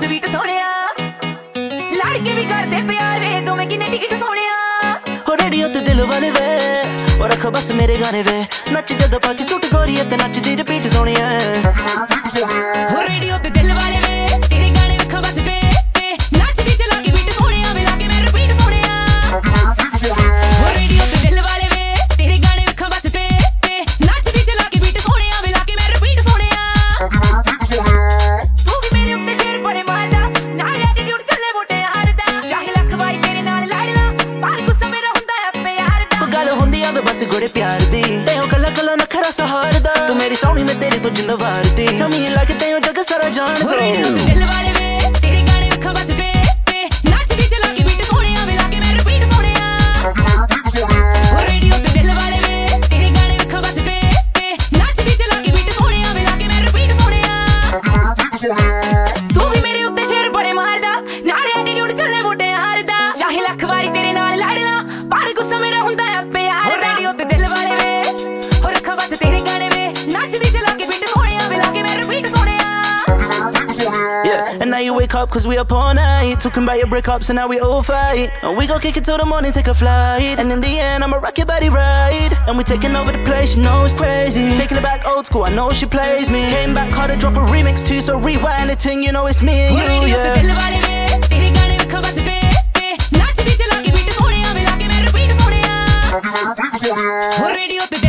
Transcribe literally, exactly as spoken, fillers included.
sweet Sonia लड़के भी करते प्यार वे दो में किन्ने टिकट सोनिया हो रेडियो ते दिल वाले वे और रख बस मेरे गाने वे नच जद पाके सूट गोरी ते नच दी रिपीट सोनिया हो रेडियो ते दिल वाले वे तेरे गाने रख बस पे नच दी चला के बीट सोनिया वे लाके मैं रिपीट सोनिया हो रेडियो ते दिल वाले वे तेरे गाने रख बस पे नच दी चला के बीट सोनिया वे लाके मैं रिपीट सोनिया तू भी मेरे उत्ते शेर बड़े मारदा नाल एटीट्यूड चले मोटे हारदा चाहे लख वारी तेरे नाल लड़ला पर गुस्सा मेरा हुंदा है प्यार दा गल हुंदी आ बस गोड़े प्यार दी ते हो कला कला नखरा सहारदा तू मेरी सोहनी में तेरे तो जिंद वारदी जमी लगते हो जग सारा जान दो रेडियो ते दिल वाले वे तेरे गाने रख बस पे नच दी चला के बीट सोनिया वे लाके मैं रिपीट सोनिया हो रेडियो ते दिल वाले वे तेरे गाने रख बस पे नच दी चला के बीट सोनिया वे लाके मैं रिपीट सोनिया तू भी मेरे उत्ते शेर बड़े मारदा नाल एटीट्यूड चले मोटे हारदा चाहे लख वारी तेरे नाल लड़ला पर गुस्सा मेरा हुंदा है प्यार रेडियो ते दिल वाले वे हो रखा बस तेरे गाने वे नच दी चला के बीट सोनिया वे लाके मैं repeat Sonia Yeah, and now you wake up cause we up all night talking about your breakups and now we all fight and we gon' kick it till the morning, take a flight and in the end I'ma rock your body right and we taking over the place, you know it's crazy taking it back old school, I know she plays me came back hard to drop a remix too so rewind the ting, you know it's me and you, radio ते दिल वाले वे तेरे गाने रख बस पे नच दी चला के बीट सोनिया वे लाके मैं रिपीट सोनिया हो रेडियो ते